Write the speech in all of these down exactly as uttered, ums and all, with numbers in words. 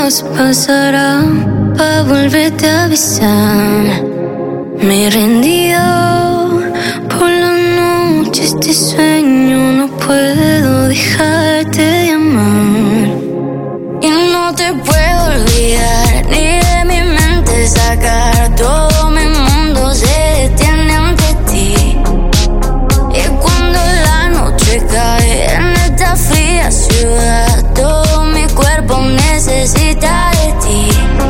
horas pasarán pa' volverte a avisar. Me he rendido por la noche, este sueño no puedo dejarte de amar. Y no te puedo olvidar, ni de mi mente sacar. Todo mi mundo se detiene ante ti. Y cuando la noche cae en esta fría ciudad, todo mi cuerpo necesita de ti.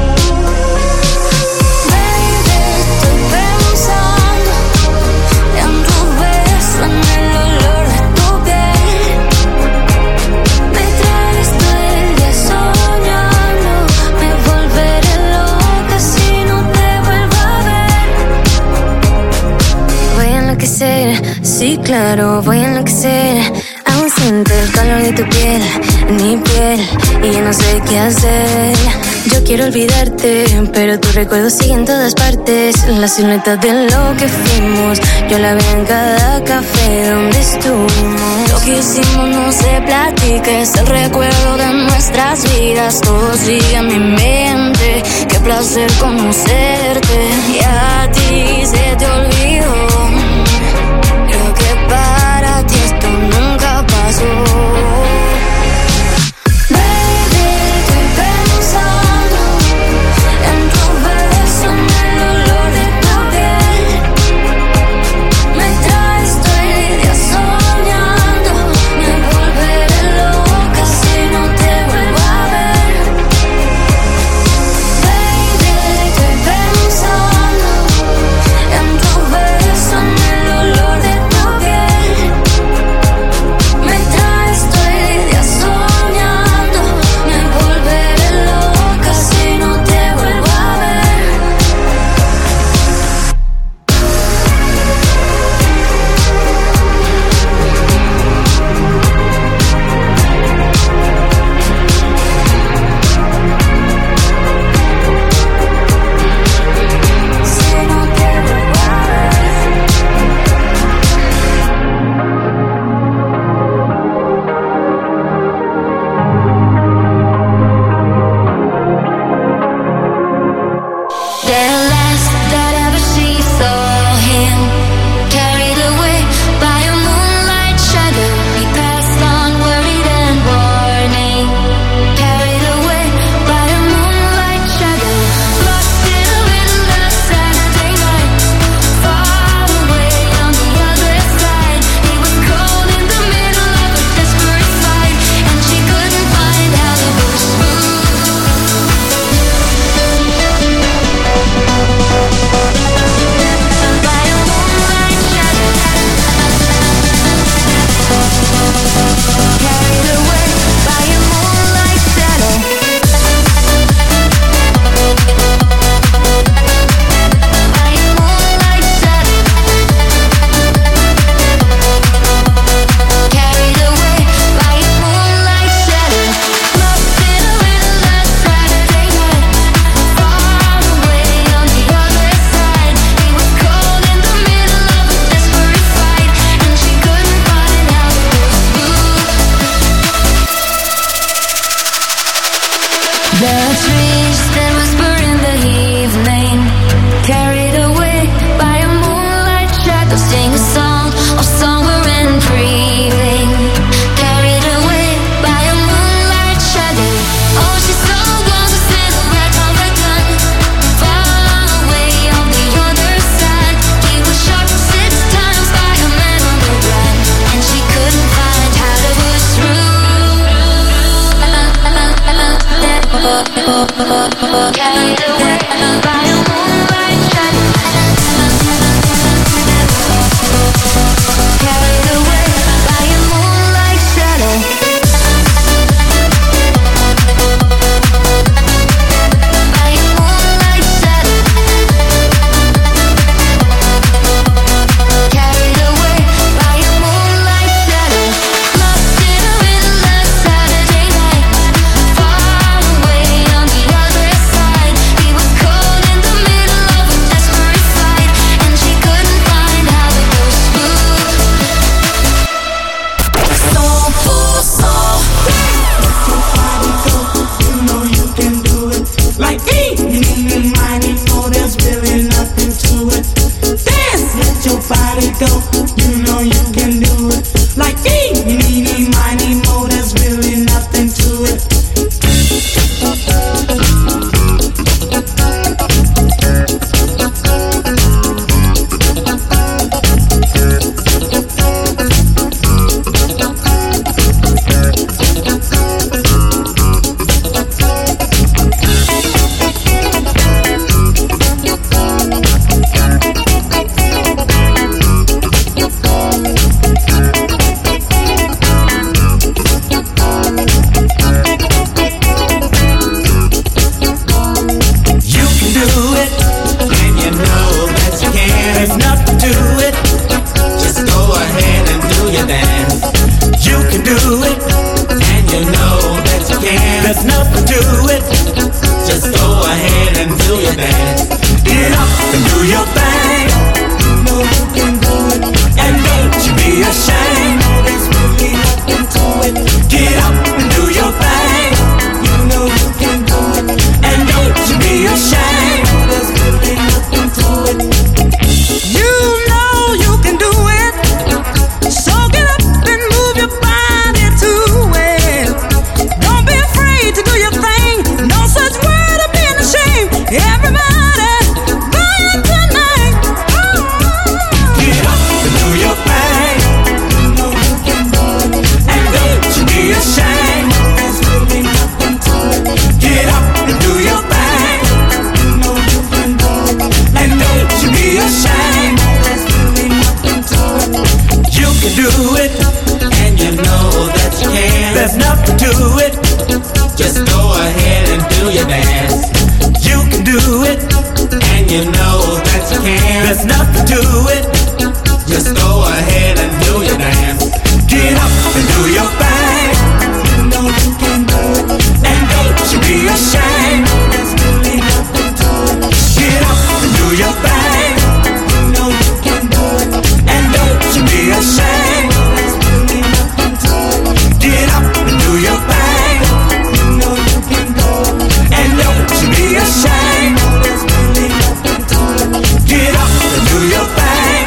Sí, claro, voy a enloquecer. Aún siento el calor de tu piel, en mi piel, y yo no sé qué hacer. Yo quiero olvidarte, pero tu recuerdo sigue en todas partes. La silueta de lo que fuimos, yo la veo en cada café donde estuvimos. Lo que hicimos no se platica, es el recuerdo de nuestras vidas. Todo sigue en mi mente, qué placer conocerte. Y a ti se te olvidó. Creo que para ti esto nunca pasó. Baby, estoy pensando en tu beso, en el olor de tu piel. Me traes todo el día soñando. Me volveré loca si no te vuelvo a ver. Baby, estoy pensando en tu beso, en el olor de tu piel. Me traes todo el día soñando. Me volveré loca si no te vuelvo a ver. Si no te vuelvo a ver. The last that ever she saw him, carried away by a moonlight shadow. He passed on worried and warning, carried away by a moonlight shadow. Lost in a windless Saturday night, far away on the other side. He was cold in the middle of a desperate fight, and she couldn't find how to push through. By a moonlight shadow, carried away by a moonlight shadow. By a moonlight shadow, carried away by a moonlight shadow. Lost in a windless Saturday night, far away on the other side. He was cold in the middle of a desperate fight, and she couldn't find how to push through. The trees that whisper in the evening, carried away by a moonlight shadow, sing a song of summer and dreaming. Carried away by a moonlight shadow. All she saw was a silhouette of a gun, far away on the other side. He was shot six times by a man on the run, and she couldn't find how to push through. Carried away by a moonlight shadow. Carried away by a moonlight shadow. By a moonlight shadow. Carried away by a moonlight shadow. Lost in a windless Saturday night, far away on the other side. There's nothing to it. Just go ahead and do your dance. Get up and do your thing. You know you can do it. And don't you be ashamed. There's really nothing to it. Get up and do your thing. You know you can do it. And don't you be ashamed. There's really nothing to it. Get up and do your thing. You know you can do it. And don't you be ashamed. There's really nothing to it. Get up and do your thing.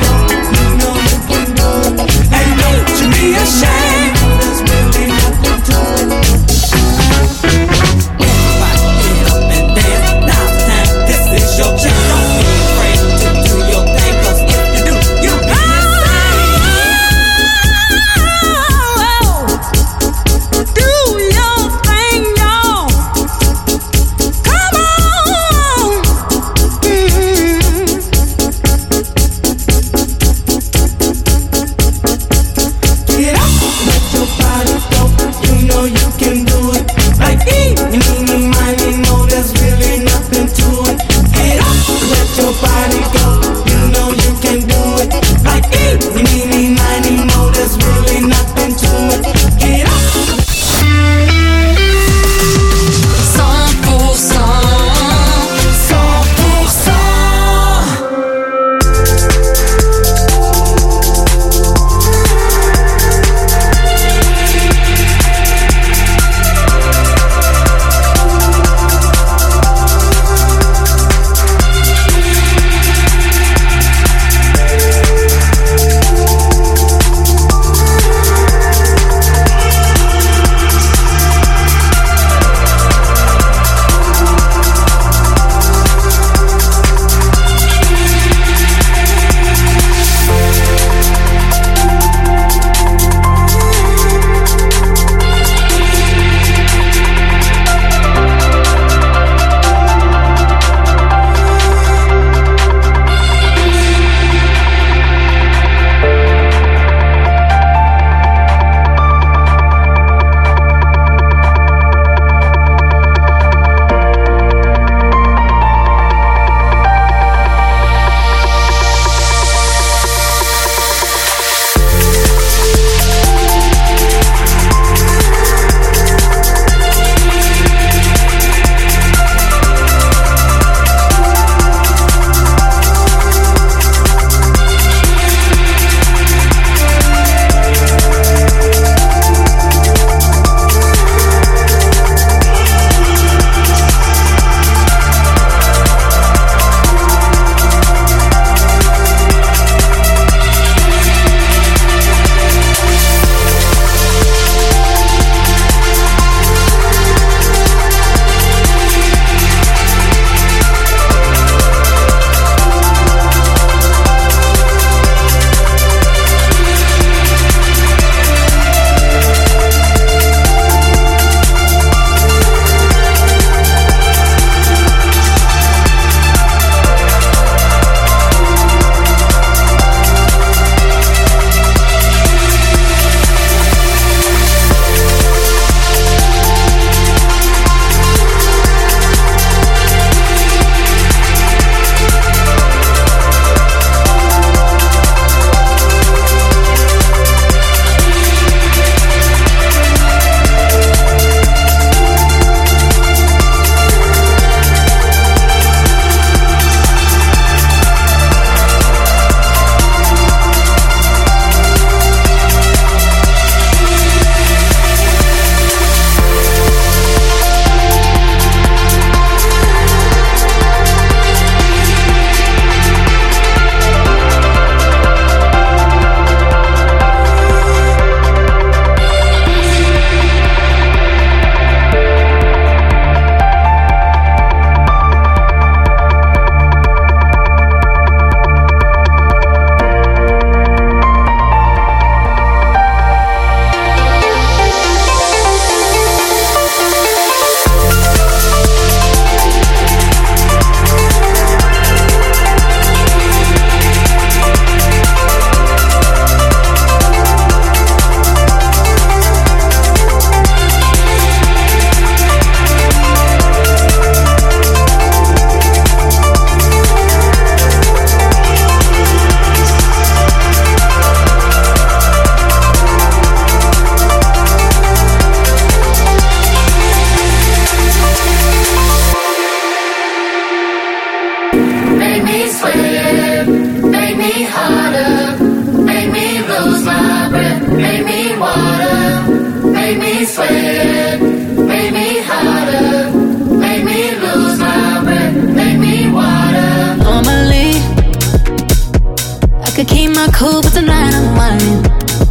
could keep my cool, but tonight I'm whining.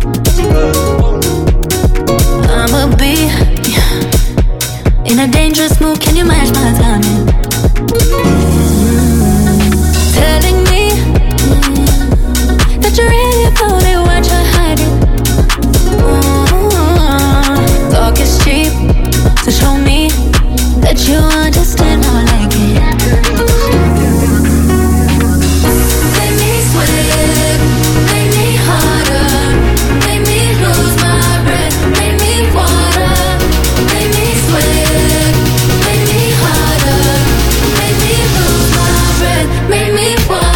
I'ma be in a dangerous mood, can you match my timing? Mm-hmm. Telling me mm, that you're really about it, why try hiding? Mm-hmm. Talk is cheap, so show me that you understand how I like it. Make me sweat, make me harder, make me lose my breath, make me water, make me sweat, make me harder, make me lose my breath, make me water.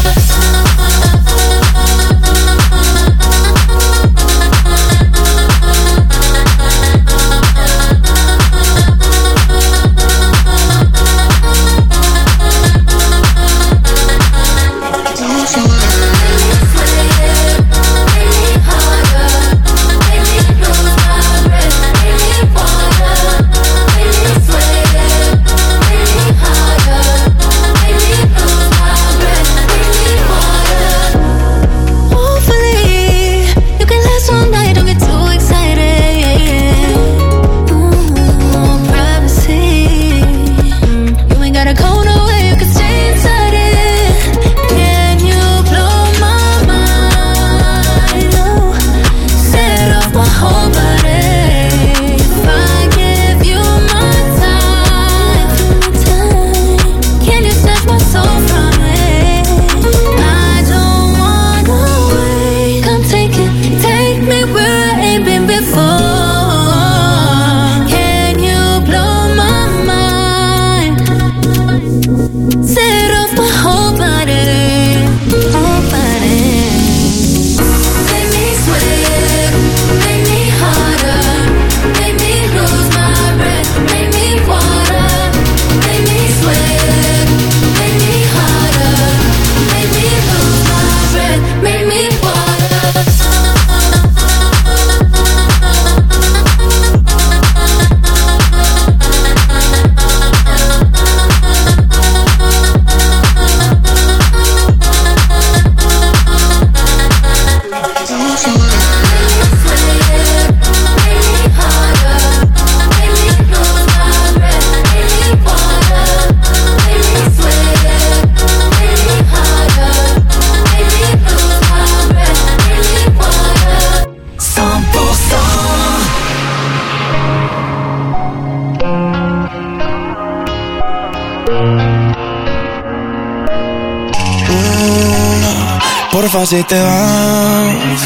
Porfa, si te vas,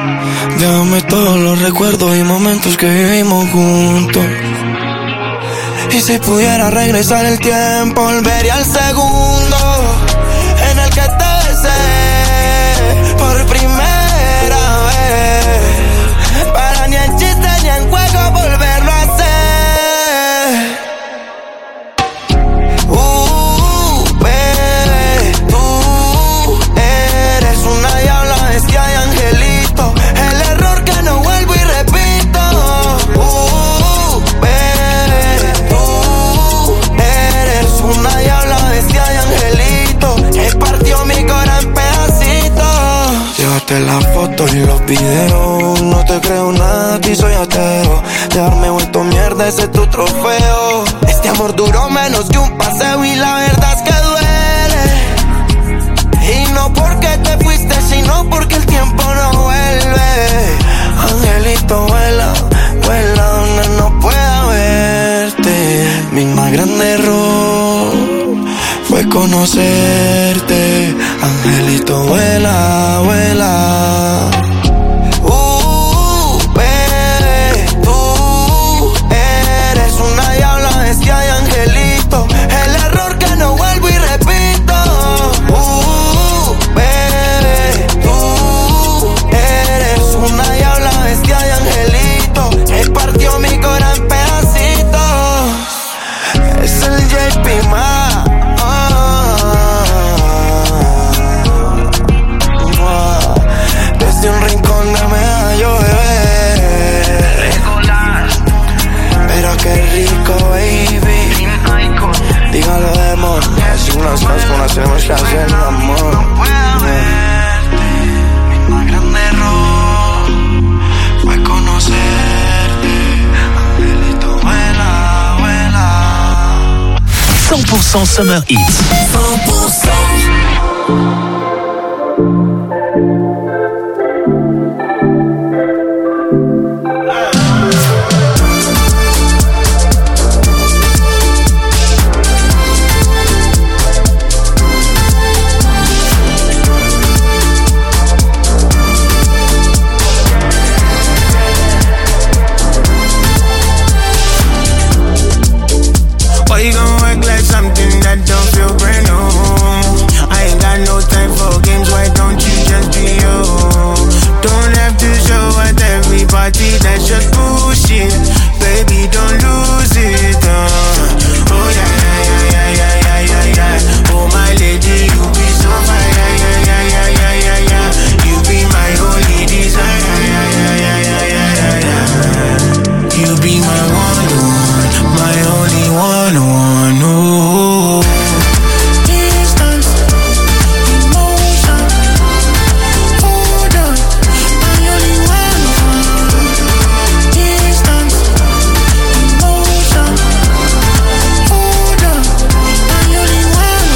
déjame todos los recuerdos y momentos que vivimos juntos. Y si pudiera regresar el tiempo, volvería al segundo en el que te besé por primera vez, para ni en chiste ni en juego volverlo a hacer. Uh, bebé, tú eres una diabla, bestia y angelito, el error que no vuelvo y repito. Uh, bebé, tú eres una diabla, bestia y angelito, que partió mi corazón en pedacitos. Llévate las fotos y los videos, no te creo nada, a ti soy ateo. Dejarme vuelto mierda, ese es tu trofeo. Este amor duró menos que un paseo y la verdad es que duele. Y no porque te fuiste, sino porque el tiempo no vuelve. Angelito, vuela, vuela donde no pueda verte. Mi más grande error fue conocerte. Angelito, vuela, vuela. Uh, bebé, tú eres una diabla, bestia y angelito, el error que no vuelvo y cent Summer Hits. cent pour cent. Why you gon' act like something that don't feel brand new? I ain't got no time for games, why don't you just be you? Don't have to show at every party, that's just bullshit. Baby, don't lose it, uh. Oh yeah, yeah, yeah, yeah, yeah, yeah, yeah. Oh my lady, you be so fine, yeah, yeah, yeah, yeah, yeah, yeah, yeah. You be my only desire, yeah, yeah, yeah, yeah, yeah, yeah, yeah. You be my one, one, my only one, one, oh. Distance, emotion, hold on, my only one, one. Distance, emotion, hold on, my only one,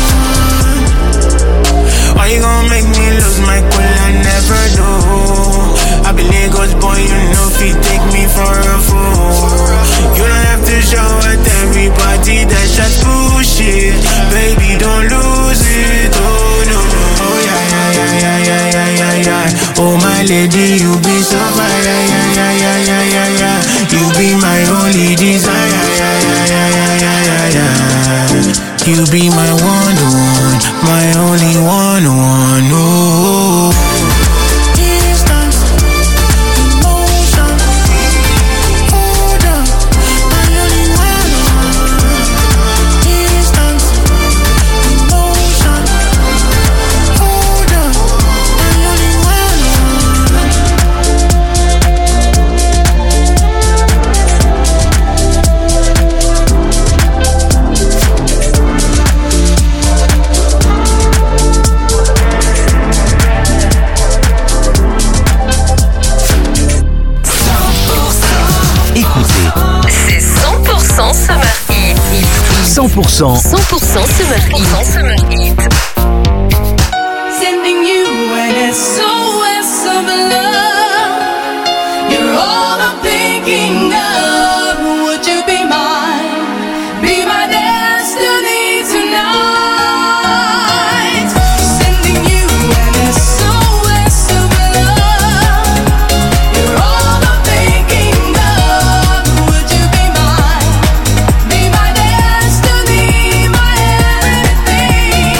one. Why you gon' make me lose my cool? I never do. I be Lagos boy, you know if you take me for a fool. You don't have to show at every party, that's just bullshit. Baby, don't lose it, oh no. Oh yeah, yeah, yeah, yeah, yeah, yeah, yeah, yeah. Oh my lady, you be so fine, yeah, yeah, yeah, yeah, yeah, yeah, yeah. You be my only desire, yeah, yeah, yeah, yeah, yeah, yeah, yeah. You be my one, one, my only one, one, oh. cent pour cent. cent pour cent Summer Hit. Sending you an S O S of love. You're all I'm thinking of. Would you be mine? Be my destiny tonight. Sending you an S O S of love. You're all I'm thinking of. Would you be mine? Be my destiny, my everything.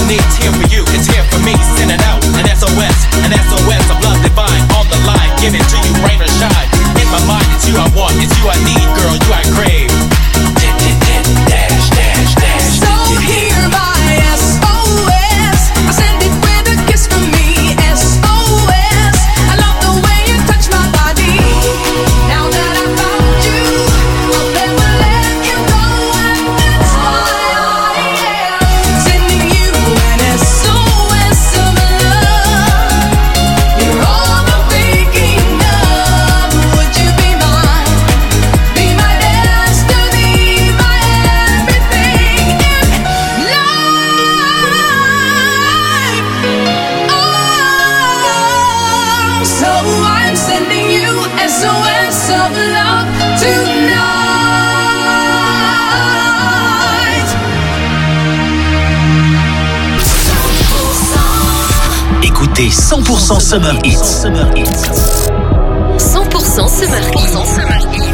need, it's here for you, it's here for me. Send it out, an S O S, an S O S of love divine. On the line, give it to you, rain or shine. In my mind, it's you I want, it's you I need, girl, you I crave. Dash, dash, dash. So hear my S O S. I send it with a kiss from me. S O S. I love the way you touch my body. Now that I found you, I'll never let you go, and that's why I am sending you an S O S of love. You're all I'm thinking of. Would you be mine? Be my destiny, my everything in life. Oh, so I'm sending you S O S of love tonight. Écoutez cent pour cent Summer Hits. cent pour cent Summer Hits.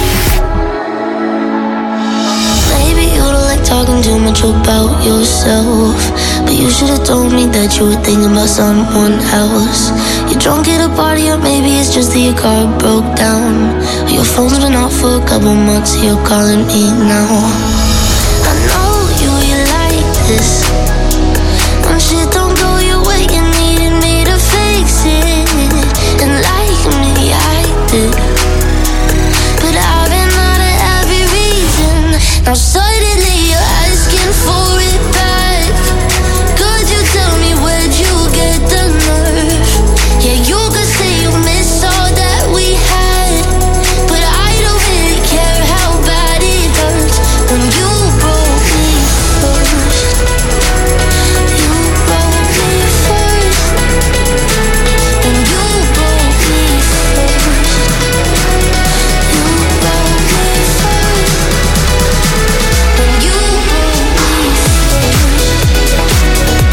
Maybe you don't like talking too much about yourself, but you should have told me that you were thinking about someone else. You're drunk at a party, or maybe it's just that your car broke down. Your phone's been off for a couple months, you're calling me now. I know you, you like this. When shit don't go your way, you needed me to fix it. And like me, I did. But I've been out of every reason. Now suddenly you're asking for it back. Could you tell me where'd you get the nerve? Yeah, you could say you miss all that we had, but I don't really care how bad it hurts when you broke me first. You broke me first. When you broke me first. You broke me first. When you broke me first.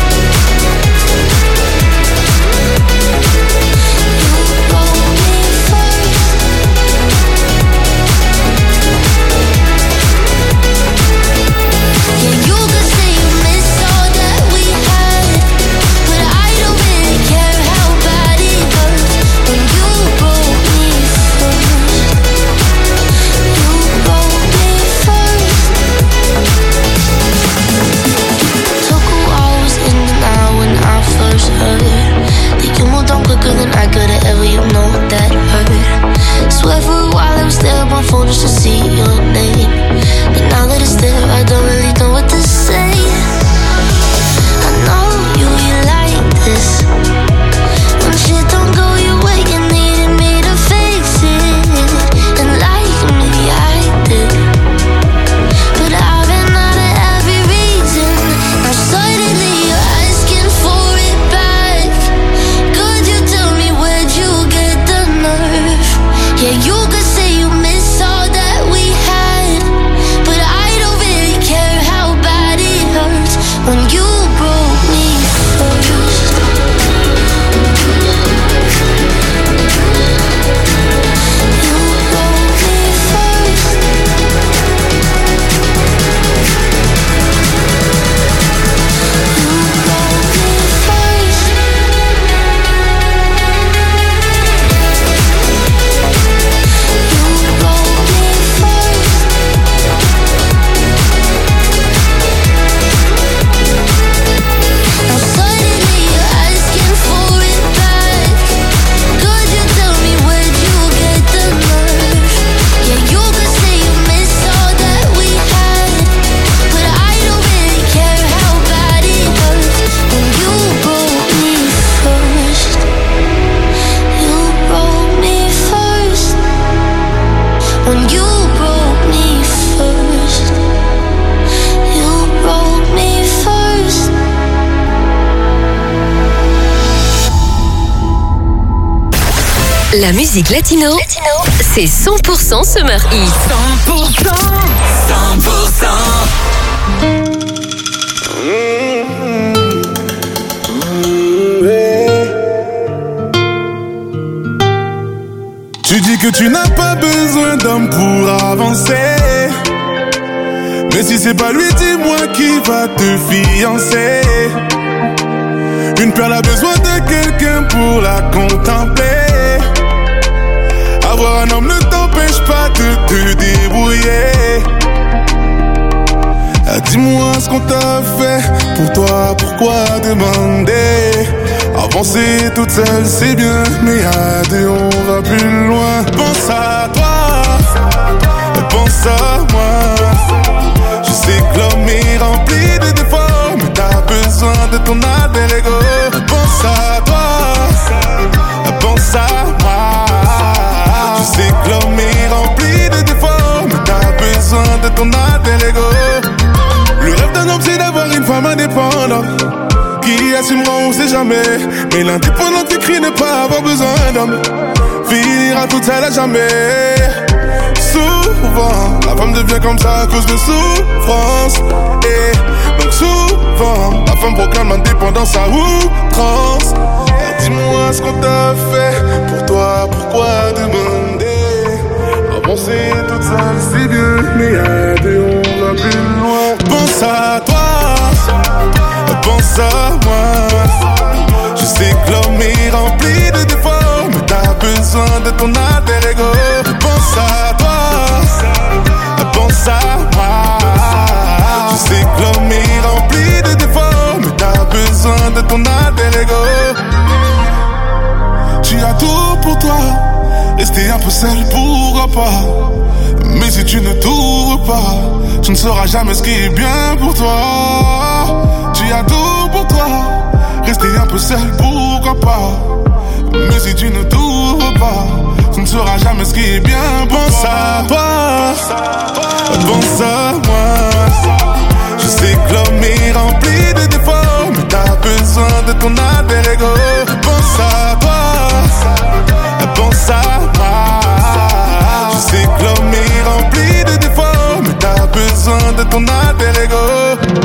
Quicker than I could've ever, you know that hurt. Swear for a while I was there on my phone just to see your name. But now that it's there, I don't really know what to say. I know you, you like this. When shit don't go your way, you needed me to fix it. And like me, I did. But I've been out of every reason. Now suddenly you're asking for it back. Could you tell me where'd you get the nerve? Yeah, you could say you miss all that we had, but I don't really care how bad it hurts when you broke me first. You broke me first. You broke me first. You broke me first. Now suddenly you're asking for it back. Could you tell me where'd you get the nerve? Yeah, you could say you miss all that we had, but I don't really care how bad it hurts when you broke me first. You broke me first. When you broke me first. You broke me first. La musique latino, c'est cent pour cent Summer Hits. cent pour cent, cent pour cent. Tu dis que tu n'as pas besoin d'homme pour avancer, Mais si c'est pas lui, dis-moi qui va te fiancer. Une perle a besoin de quelqu'un pour la contempler. Avoir un homme ne t'empêche pas de te débrouiller. Ah, dis-moi ce qu'on t'a fait. Pour toi, pourquoi demander? Avancer toute seule c'est bien, mais à deux on va plus loin. Pense à toi, pense à moi. Je sais que l'homme est rempli de défauts, mais t'as besoin de ton alter ego. Pense à toi, pense à moi. Je sais que l'homme est rempli de défauts, mais t'as besoin de ton alter ego. Le rêve d'un homme c'est d'avoir une femme indépendante qui assumera on sait jamais. Mais l'indépendant qui crie ne pas avoir besoin d'homme finira toute seule à jamais. Souvent, la femme devient comme ça à cause de souffrance. Et donc souvent, la femme proclame l'indépendance à outrance. Et dis-moi ce qu'on t'a fait. Pour toi, pourquoi demander? Avancer toute seule c'est bien, mais à deux on va plus loin. Pense à toi, pense à moi. Je sais que l'homme est rempli de défauts, mais t'as besoin de ton alter ego. Pense à toi, pense à moi. Je sais que l'homme est rempli de défauts, mais t'as besoin de ton alter ego. Tu as tout pour toi, rester un peu seul pourquoi pas. Mais si tu ne t'ouvres pas, tu ne sauras jamais ce qui est bien pour toi. Tu as tout pour toi, rester un peu seul pourquoi pas. Mais si tu ne t'ouvres pas, tu ne sauras jamais ce qui est bien pour pense toi. À toi, pense à moi. Je sais que l'homme est rempli de défauts, mais t'as besoin de ton alter ego. Pense à toi, pense à moi. Je sais que l'homme est rempli de défauts, mais t'as besoin de ton alter ego.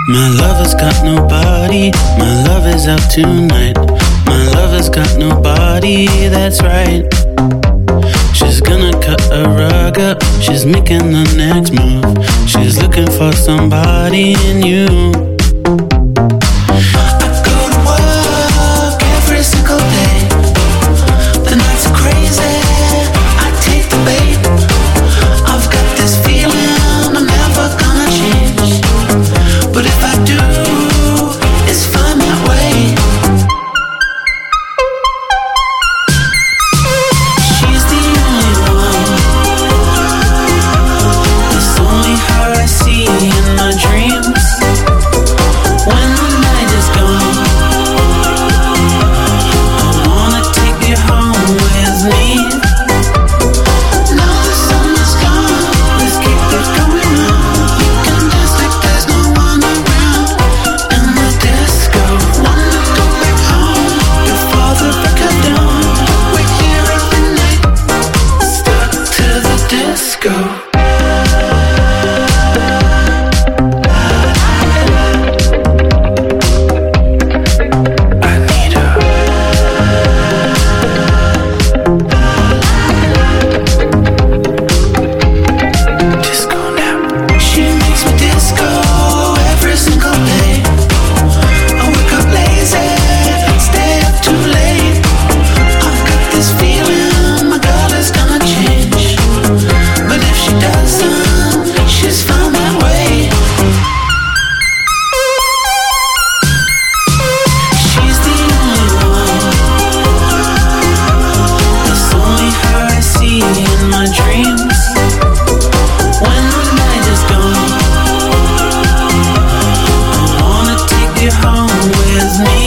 My lover's got nobody, my love is out tonight. My lover's got nobody, that's right. She's gonna cut a rug up, she's making the next move. She's looking for somebody in you. I go to work every single day. The nights are crazy, I take the bait. I've got this feeling I'm never gonna change. But if I do, it's fine that way. She's the only one. It's only her I see in my dreams. When the night is gone, I wanna take you home with me. Now the sun is gone, let's keep it going on. You can dance like there's no one around. In the disco, wanna go back home before the break of dawn. We're here every night, stuck to the disco. I need her. Disco now. She makes me disco every single day. I wake up lazy, stay up too late. I've got this feeling my girl is gonna change. But if she doesn't, she's found that way. She's the only one. It's only her I see in my dreams. When the night is gone, I wanna take you home with me.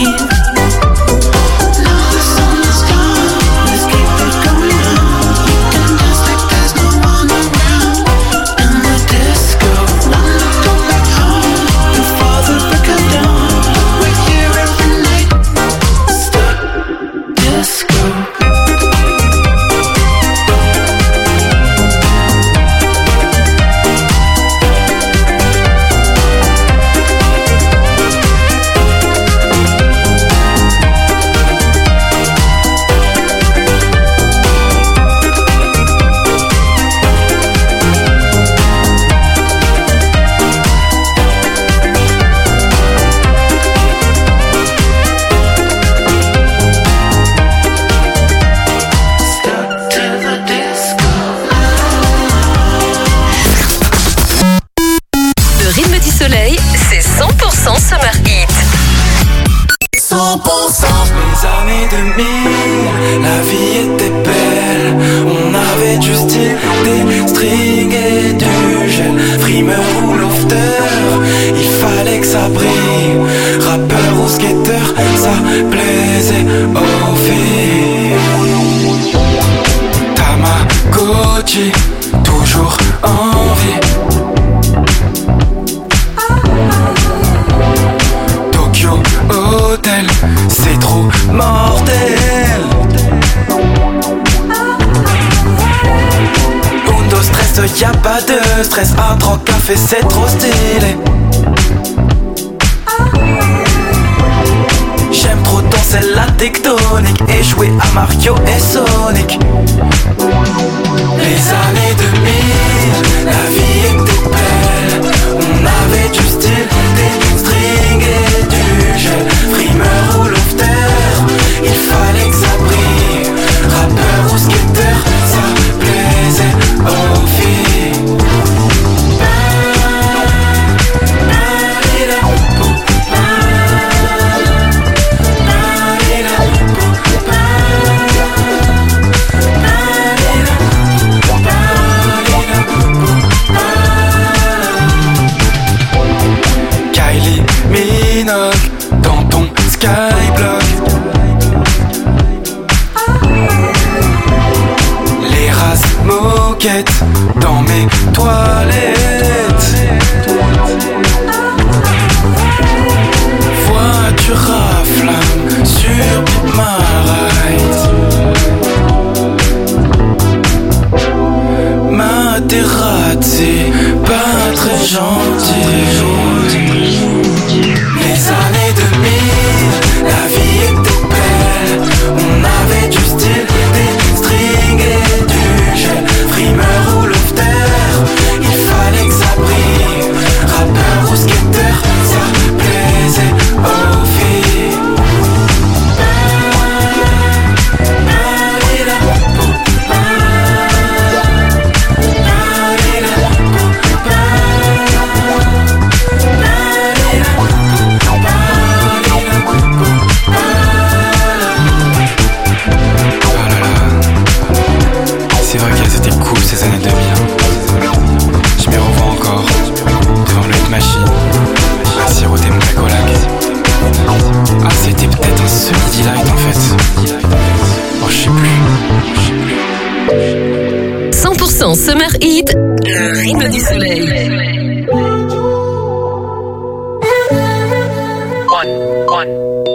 Now the sun is gone, let's keep it going on. You can dance like there's no one around. In the disco, wanna go back home before the break of dawn. We're here every night, stuck disco. Stuck to the disco. Le rythme du soleil, c'est cent pour cent Summer Hit. cent pour cent. Les années deux mille, la vie était belle. On avait du style, des strings et du gel. Frimeur ou lofter, il fallait que ça brille. Rappeur ou skater, ça plaisait aux filles. Tamagotchi, toujours en vie. Tokyo Hotel, c'est trop mortel. Undo stress, y'a pas de stress. Un trois café, c'est trop stylé. J'aime trop danser la tectonique et jouer à Mario et Sonic. Les années deux mille, la vie était belle. On avait du style, des strings et du gel. Frimeur ou lofter, il fallait que ça brille. Rappeur ou skater, ça plaisait aux filles. Kylie Minogue dans ton skyblock. Les races moquettes dans mes toilettes. Voiture à flamme sur Pip My Ride. Materazzi, pas très gentil. Les années deux mille, la vie était belle. On avait du style, des strings et du gel. Frimeur ou lofter, il fallait que ça brille. Rappeur ou skater, ça plaisait aux filles. C'est vrai qu'elles étaient cool ces années deux mille. Je m'y revois encore, devant le hit machine, à siroter mon cacolac. Ah, c'était peut-être un semi-delight en fait. Oh, je sais plus. cent pour cent Summer Hit, le rythme du soleil. One, one.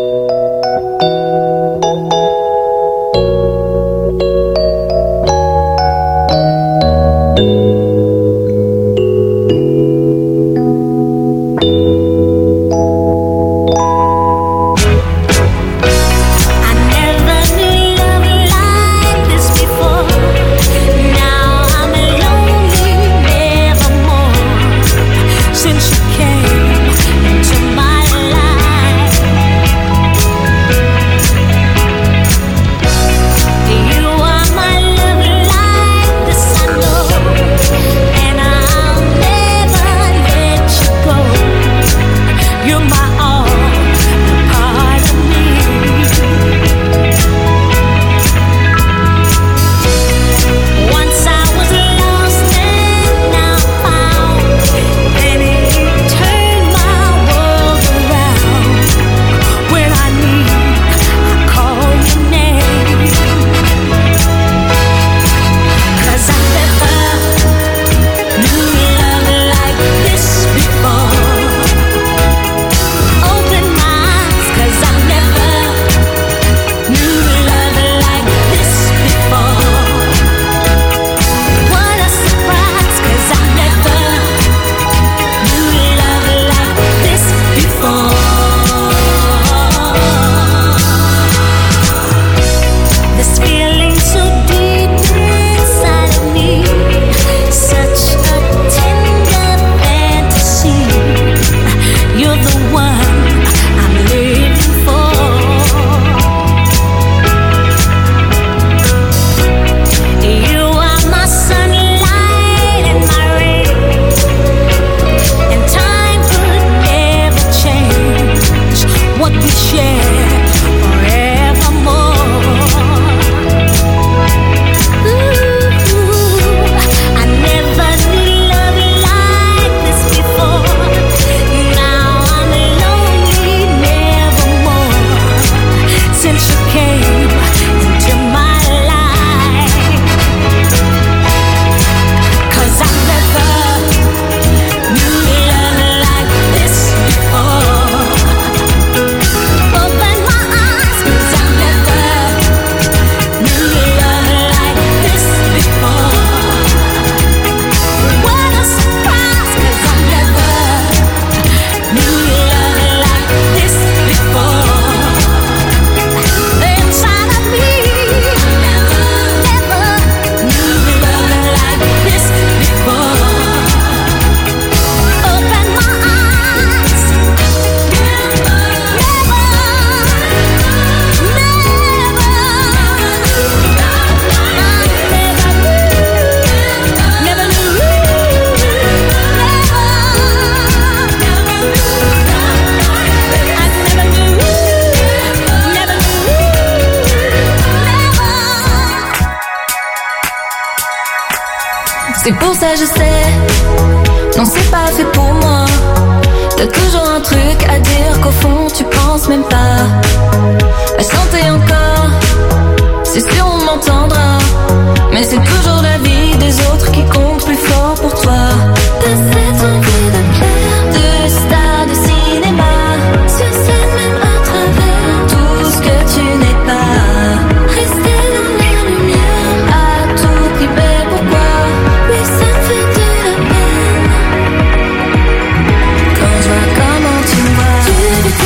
C'est pour ça je sais, non c'est pas fait pour moi. T'as toujours un truc à dire qu'au fond tu penses même pas. À chanter encore, c'est sûr on m'entendra. Mais c'est toujours la vie des autres qui compte plus fort pour toi. T'as cette envie de plaire, de star de cinéma, sur scène même à travers tout ce que tu n'es pas. Rester dans la lumière, à tout prix, mais pourquoi? Oui ça me fait de la peine quand je vois comment tu me vois. Tu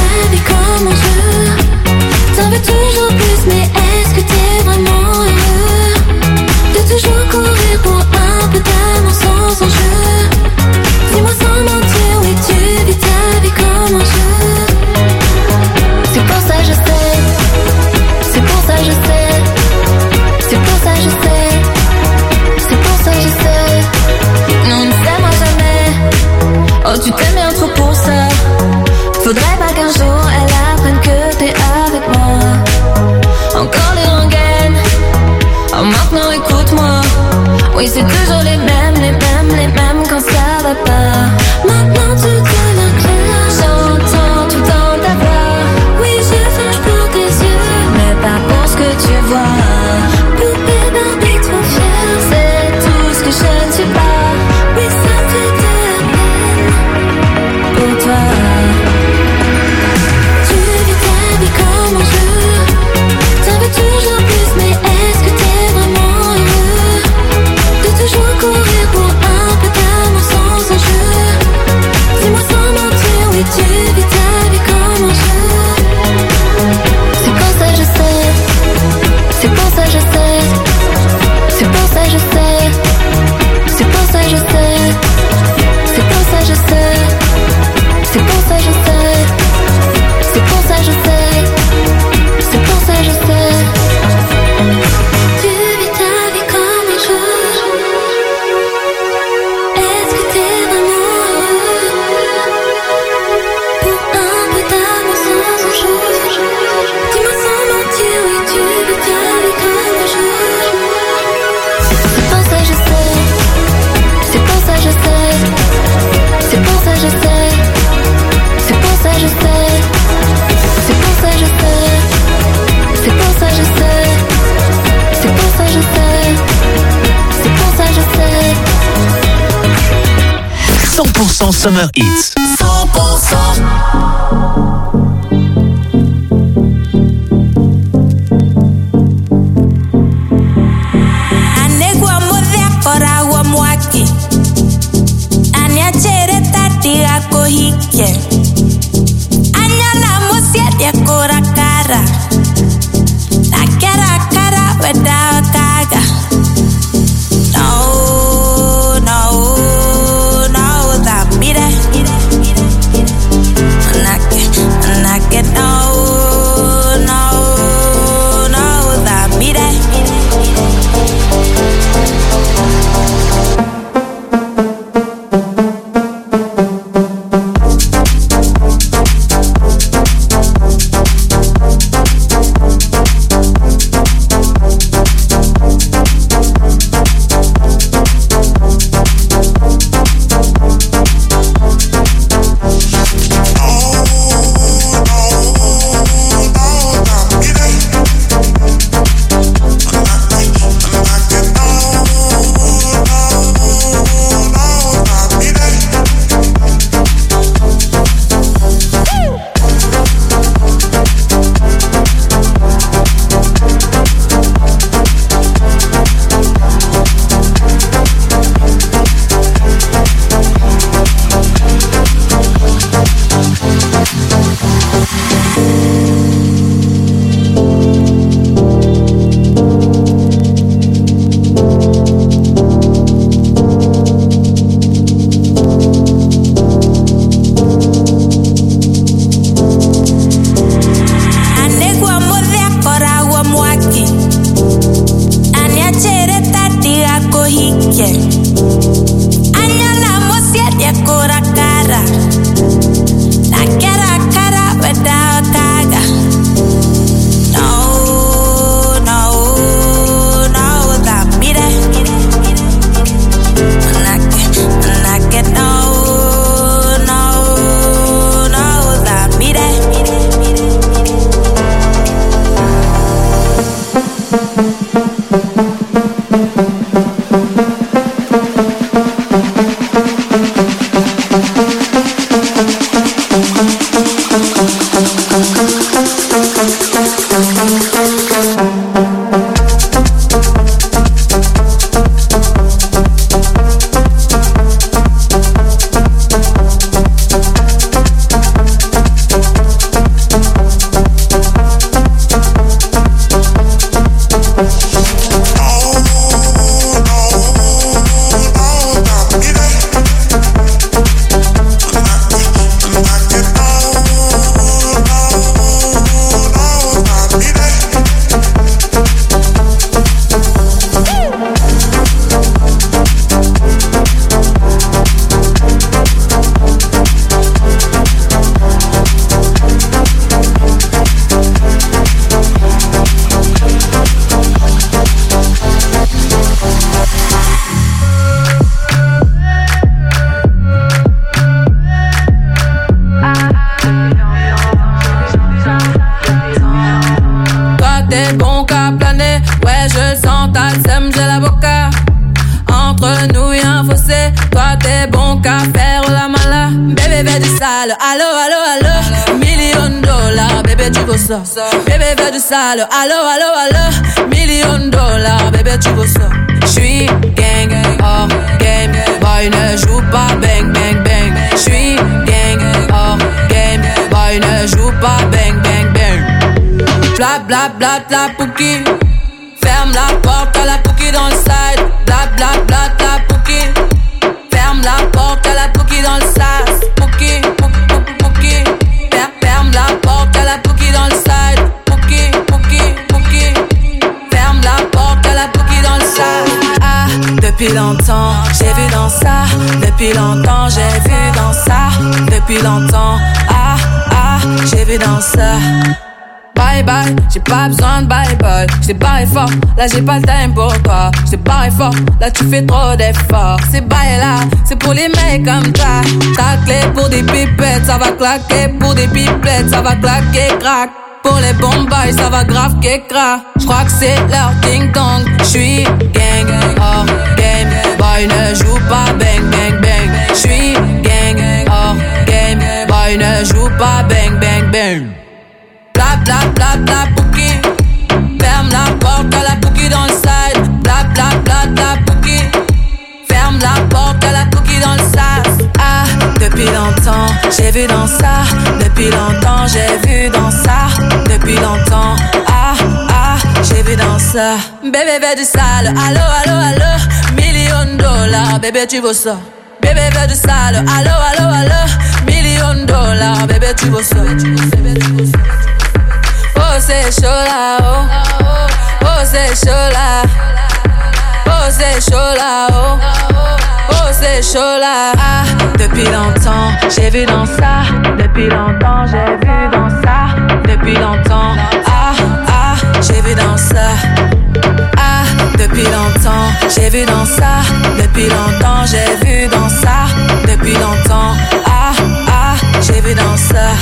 cent pour cent Summer Hits. cent pour cent. Anegua modea koragua mwaki Anya chere tatiga kohike Anya na musiedia kora kara Na kera kara weda kaga No, no, no, that beat it Nake, nake, no, no, no, that beat it Allo, allo, allo, million dollars, bébé tu veux ça. Bébé veut du sale, allo, allo, allo, million dollars, bébé tu veux ça. J'suis gang, hors game, boy ne joue pas bang, bang, bang. J'suis gang, hors game, boy ne joue pas bang, bang, bang. Bla, bla, bla, bla, pouki. Ferme la porte à la pouki dans le side. Bla, bla, bla, bla, pouki. Ferme la porte à la pouki dans le sas. Pouki, pouki, pouki, pouki. Ferme la porte à la pouki dans le side. Pouki, pouki, pouki. Ferme la porte à la pouki dans le sas. Ah, depuis longtemps, j'ai vu dans ça. Depuis longtemps, j'ai vu dans ça. Depuis longtemps, ah, ah, j'ai vu dans ça. Bye bye, j'ai pas besoin de bye bye. J't'ai barré fort, là j'ai pas le time pour toi. J't'ai barré fort, là tu fais trop d'efforts. C'est bye là, c'est pour les mecs comme toi. Ta clé pour des pipettes, ça va claquer. Pour des pipettes, ça va claquer, crack. Pour les bons boys, ça va grave qu'écra. J'crois que c'est leur ding dong. J'suis gang, hors game. Boy ne joue pas bang bang bang. J'suis gang. pas bang bang bang. Bla bla bla bla Pookie. Ferme la porte à la Pookie dans le side. Bla bla bla bla Pookie. Ferme la porte à la Pookie dans le sas. Ah, depuis longtemps, j'ai vu dans ça. Depuis longtemps, j'ai vu dans ça. Depuis longtemps, ah, ah, j'ai vu dans ça. Bébé veut du sale, allo, allo, allo. Million dollars, bébé tu veux ça. Bébé veut du sale, allo, allo, allo. Million dollars, bébé tu veux ça. Oh c'est chaud là, oh. Oh c'est chaud là. Oh c'est chaud là, oh. Oh c'est chaud là. Ah, depuis longtemps, j'ai vu dans ça. Depuis longtemps, j'ai vu dans ça. Depuis longtemps, ah, ah, j'ai vu dans ça. Ah, depuis longtemps, j'ai vu dans ça. Depuis longtemps, j'ai vu dans ça. Depuis longtemps, ah, ah, j'ai vu dans ça.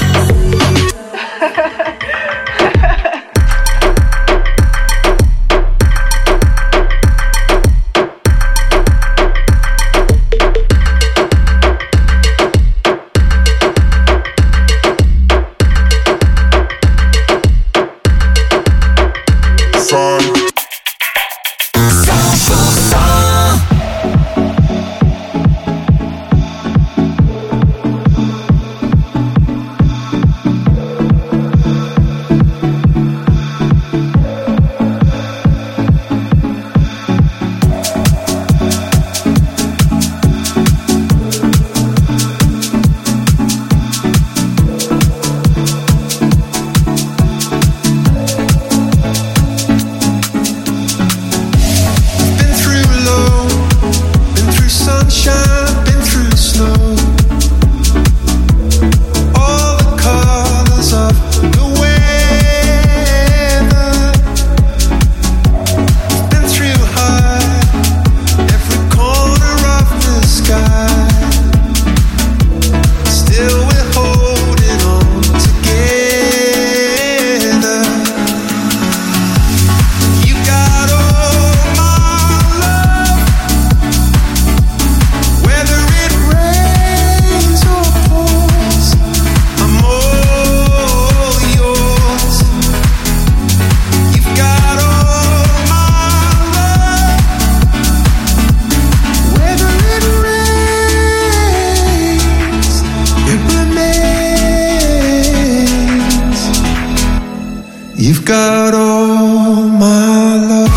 You've got all my love.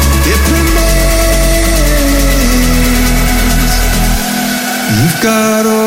Got all